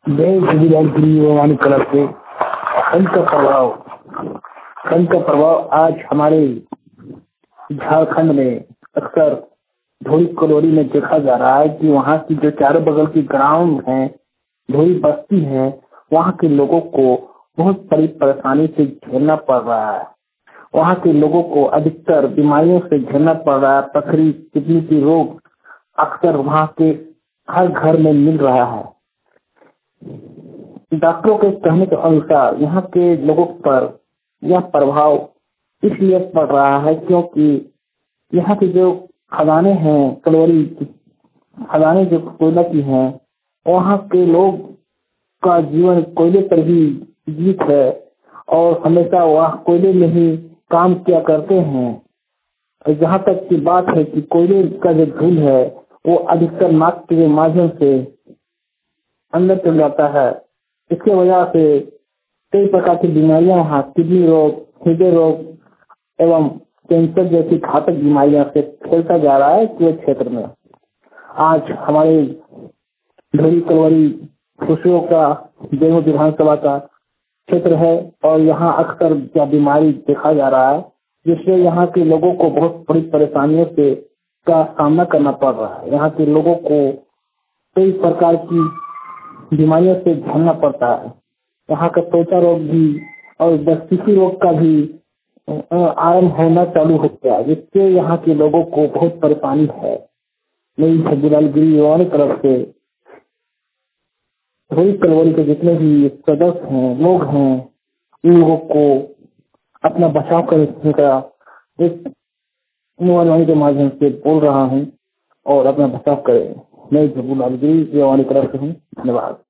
जय श्री क्लब से संत का प्रभाव आज हमारे झारखंड में अक्सर धोरी कलोरी में देखा जा रहा है कि वहाँ की जो चारों बगल की ग्राउंड है, धोरी बस्ती है, वहाँ के लोगों को बहुत बड़ी परेशानी से झेलना पड़ रहा है। वहाँ के लोगों को अधिकतर बीमारियों से झेलना पड़ रहा है। पथरी, किडनी की रोग अक्सर वहाँ के हर घर में मिल रहा है। डॉक्टरों के कहने के अनुसार यहाँ के लोगों पर यह प्रभाव इसलिए पड़ रहा है क्योंकि यहाँ की जो खदानें हैं, कलोरी खदानें जो कोयला की हैं, वहाँ के लोग का जीवन कोयले पर ही जीवित है और हमेशा वह कोयले में ही काम किया करते हैं। जहाँ तक की बात है कि कोयले का जो धूल है वो अधिकतर नाक के माध्यम से अंदर चल जाता है। इसके वजह से कई प्रकार की बीमारियां वहाँ किडनी रोग, हृदय रोग एवं कैंसर जैसी घातक बीमारियों से फैलता जा रहा है पूरे क्षेत्र में। आज हमारे धोरी कलवरी खुशियों का जयपुर विधानसभा का क्षेत्र है और यहाँ अक्सर यह बीमारी देखा जा रहा है, जिससे यहाँ के लोगों को बहुत बड़ी परेशानियों से का सामना करना पड़ रहा है। यहाँ के लोगों को कई प्रकार की बीमारियों से झेलना पड़ता है। यहाँ का त्वचा रोग भी और दस्तिकी रोग का भी आरंभ होना चालू हो गया, जिससे यहाँ के लोगों को बहुत परेशानी है। मेरी छब्बीलालगिरी तरफ से धोरी कलवरी के जितने भी सदस्य हैं, लोग हैं, इन लोगों को अपना बचाव करने का एक के माध्यम से बोल रहा हूँ और अपना बचाव करें। मैं छब्बीलालगिरी तरफ से हूँ। धन्यवाद।